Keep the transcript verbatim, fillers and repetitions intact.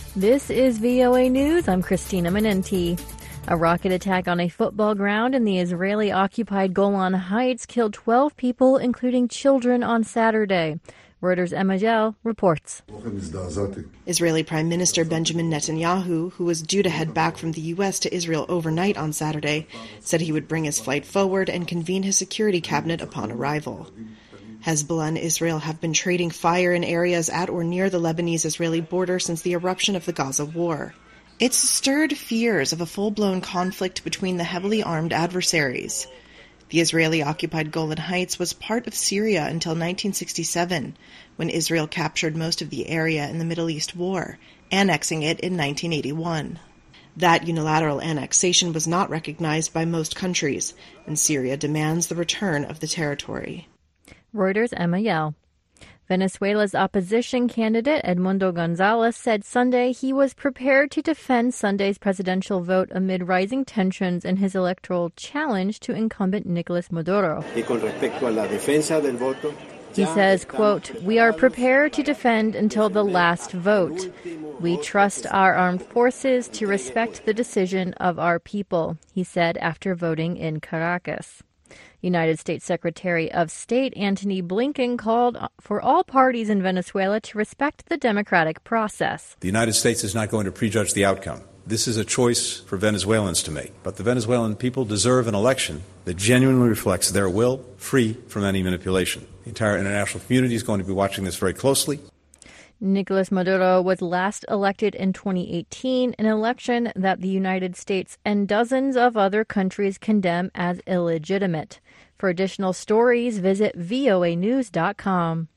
This is V O A News. I'm Christina Menenti. A rocket attack on a football ground in the Israeli-occupied Golan Heights killed twelve people, including children, on Saturday. Reuters' Emma Gell reports. Israeli Prime Minister Benjamin Netanyahu, who was due to head back from the U S to Israel overnight on Saturday, said he would bring his flight forward and convene his security cabinet upon arrival. Hezbollah and Israel have been trading fire in areas at or near the Lebanese-Israeli border since the eruption of the Gaza war. It's stirred fears of a full-blown conflict between the heavily armed adversaries. The Israeli-occupied Golan Heights was part of Syria until nineteen sixty-seven, when Israel captured most of the area in the Middle East War, annexing it in nineteen eighty-one. That unilateral annexation was not recognized by most countries, and Syria demands the return of the territory. Reuters' Emma Yell. Venezuela's opposition candidate Edmundo Gonzalez said Sunday he was prepared to defend Sunday's presidential vote amid rising tensions in his electoral challenge to incumbent Nicolas Maduro. He says, quote, "We are prepared to defend until the last vote. We trust our armed forces to respect the decision of our people," he said after voting in Caracas. United States Secretary of State Antony Blinken called for all parties in Venezuela to respect the democratic process. The United States is not going to prejudge the outcome. This is a choice for Venezuelans to make. But the Venezuelan people deserve an election that genuinely reflects their will, free from any manipulation. The entire international community is going to be watching this very closely. Nicolas Maduro was last elected in twenty eighteen, an election that the United States and dozens of other countries condemn as illegitimate. For additional stories, visit V O A news dot com.